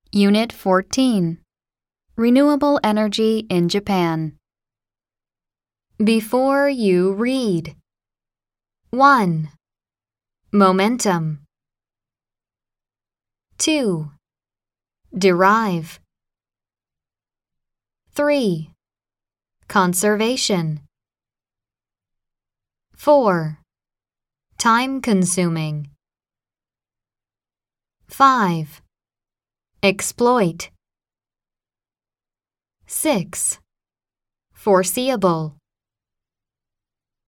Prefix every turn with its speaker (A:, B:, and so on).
A: Unit 14. Renewable Energy in Japan. Before you read. 1. Momentum. 2. Derive. 3. Conservation. 4. Time-consuming. 5. Exploit. 6. Foreseeable.